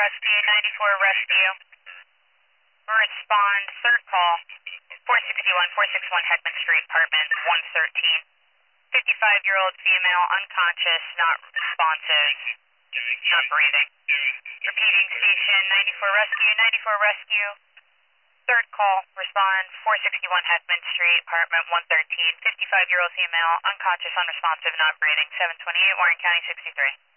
Rescue, 94 Rescue. Respond, third call, 461 Heckman Street, apartment 113. 55-year-old female, unconscious, not responsive, not breathing. Repeating, station 94 Rescue, 94 Rescue. Third call, respond, 461 Heckman Street, apartment 113. 55-year-old female, unconscious, unresponsive, not breathing, 728 Warren County 63.